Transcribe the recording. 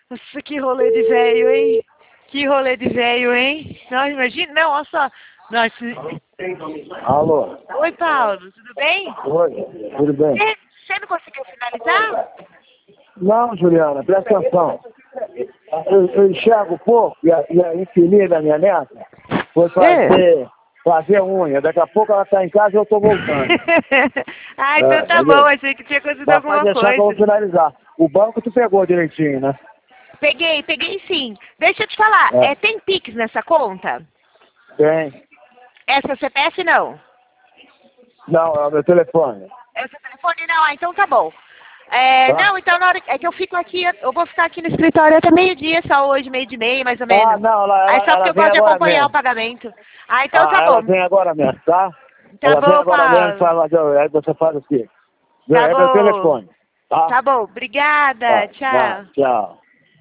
Nossa, que rolê de velho, hein? Que rolê de velho, hein? Não, imagina, não, olha só. Nossa. Alô? Oi, Paulo, tudo bem? Oi, tudo bem? Você não conseguiu finalizar? Não, Juliana, presta atenção. Eu enxergo pouco e a infinita da minha neta foi fazer unha. Daqui a pouco ela está em casa e eu estou voltando. Ah, então tá bom, Entendeu? achei que tinha acontecido Mas pode alguma deixar que eu vou coisa. finalizar. O banco tu pegou direitinho, né? Peguei sim. Deixa eu te falar, tem Pix nessa conta? Tem. Essa CPF não? Não, é o meu telefone. É o seu telefone? Não, ah, então tá bom. Tá? Não, então na hora que eu fico aqui, eu vou ficar aqui no escritório até meio-dia, só hoje, meio de meia, mais ou Ah, menos. não, Aí só porque ela eu vem gosto de agora acompanhar o mesmo. pagamento. Ah, então tá Ah, ela bom. vem agora mesmo, tá? Tá Ela vem bom, agora mesmo e Paulo. fala, aí você faz o quê? Tá É meu bom. telefone, tá? Tá bom. Obrigada. Tá, Tchau. tchau.